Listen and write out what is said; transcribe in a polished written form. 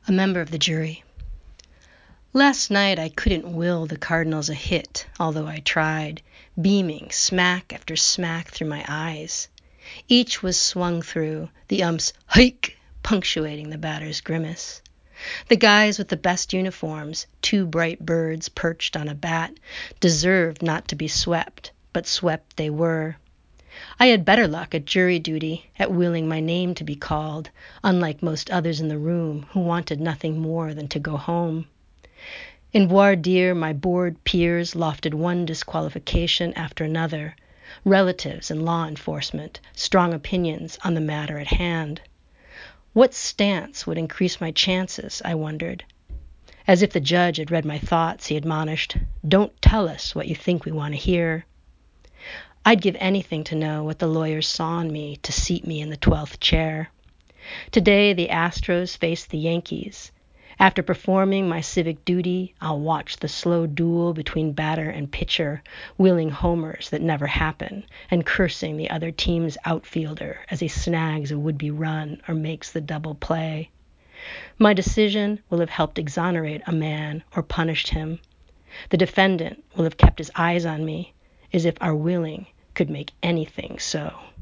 A member of the jury. Last night I couldn't will the Cardinals a hit, although I tried, beaming smack after smack through my eyes. Each was swung through, the ump's hike punctuating the batter's grimace. The guys with the best uniforms, two bright birds perched on a bat, deserved not to be swept, but swept they were. I had better luck at jury duty, at willing my name to be called, unlike most others in the room who wanted nothing more than to go home. In voir dire, my bored peers lofted one disqualification after another, relatives and law enforcement, strong opinions on the matter at hand. What stance would increase my chances, I wondered. As if the judge had read my thoughts, he admonished, "Don't tell us what you think we want to hear." I'd give anything to know what the lawyers saw in me to seat me in the 12th chair. Today the Astros face the Yankees. After performing my civic duty, I'll watch the slow duel between batter and pitcher, willing homers that never happen, and cursing the other team's outfielder as he snags a would-be run or makes the double play. My decision will have helped exonerate a man or punished him. The defendant will have kept his eyes on me, as if our willing could make anything so.